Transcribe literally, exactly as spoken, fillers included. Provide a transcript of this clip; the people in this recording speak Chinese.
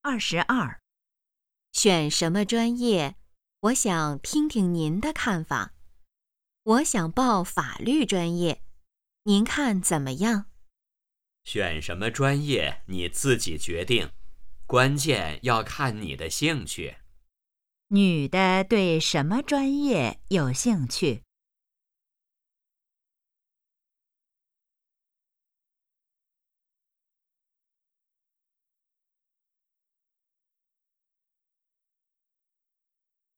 二十二， 选什么专业？我想听听您的看法。我想报法律专业，您看怎么样？ 选什么专业你自己决定，关键要看你的兴趣。 女的对什么专业有兴趣？